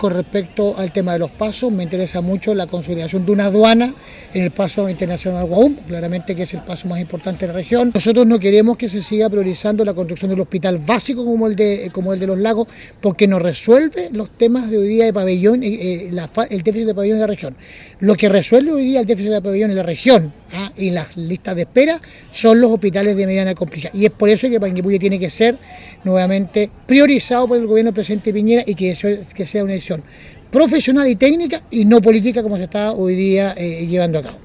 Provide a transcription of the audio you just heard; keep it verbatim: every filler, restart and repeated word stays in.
Con respecto al tema de los pasos, me interesa mucho la consolidación de una aduana en el paso internacional Guaum, claramente que es el paso más importante de la región. Nosotros no queremos que se siga priorizando la construcción del hospital básico como el de, como el de Los Lagos, porque no resuelve los temas de hoy día de pabellón, eh, la, el déficit de pabellón en la región. Lo que resuelve hoy día el déficit de pabellón en la región ¿ah? y las listas de espera son los hospitales de mediana complejidad. Y es por eso que Panguipulli tiene que ser nuevamente priorizado por el gobierno del presidente Piñera y que, eso, que sea una decisión profesional y técnica y no política como se está hoy día eh, llevando a cabo.